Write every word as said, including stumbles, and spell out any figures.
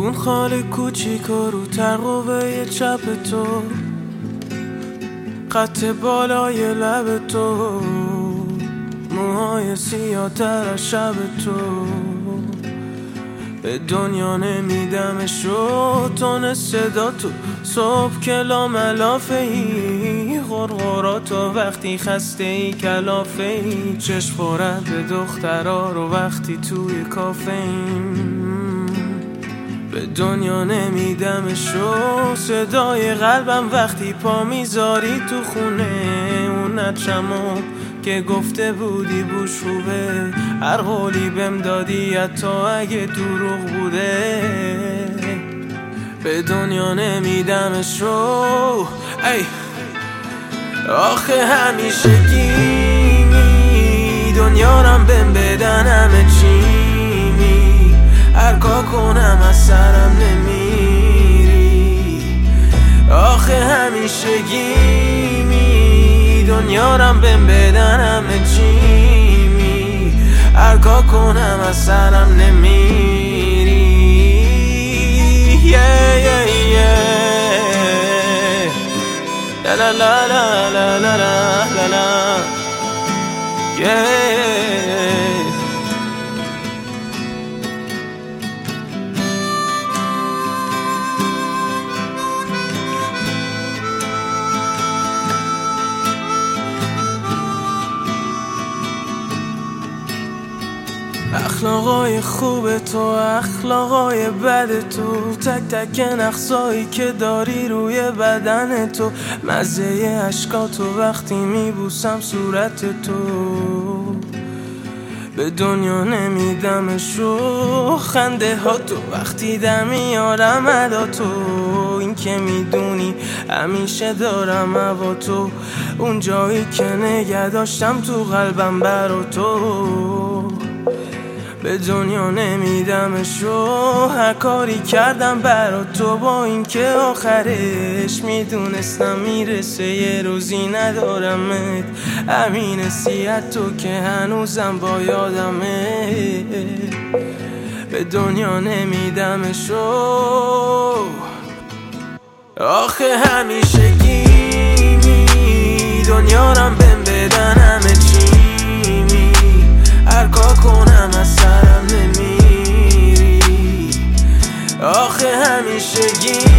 اون خال کوچیک و رو ترقوه چپ تو، خط بالای لب تو، موهای سیاه تر از شب تو. به دنیا نمیدمشو تون صدا تو، صبح کلا ملافه ای، غرغراتو وقتی خسته ای کلافه ای، چشم خورد به دخترا رو وقتی توی کافه ایم. به دنیا نمیدمشو صدای قلبم وقتی پا میذاری تو خونه، اون نچمو که گفته بودی بوش خوبه، هر قولی بهم دادی حتی اگه دروغ بوده. به دنیا نمیدمشو ای آخه همیشه گیمی، دنیا رم بهم بدن همه چیمی، هر کار کنم از سرم نمیری. آخه همیشه گیمی، دنیا رم بهم بدن همه چیمی، هر کار کنم از سرم نمیری. yeah, yeah, yeah. La la la la la la la la yeah. اخلاقای خوب تو، اخلاقای بد تو، تک تک نقصایی که داری روی بدن تو، مزه عشقاتو وقتی میبوسم صورت تو. به دنیا نمیدمشو خنده ها تو، وقتی در میارم ادا تو، این که میدونی همیشه دارم هوا تو، اون جایی که نگه داشتم تو قلبم برا تو. به دنیا نمیدمشو هر کاری کردم برا تو، با اینکه آخرش میدونستم میرسه یه روزی ندارمت، همین حسیت تو که هنوزم با یادمه. به دنیا نمیدمشو آخه همیشه گیمی، دنیا رم بهم بدن همه چیمی، هر کار کنم از سرم نمیری. آخه همیشه گیمی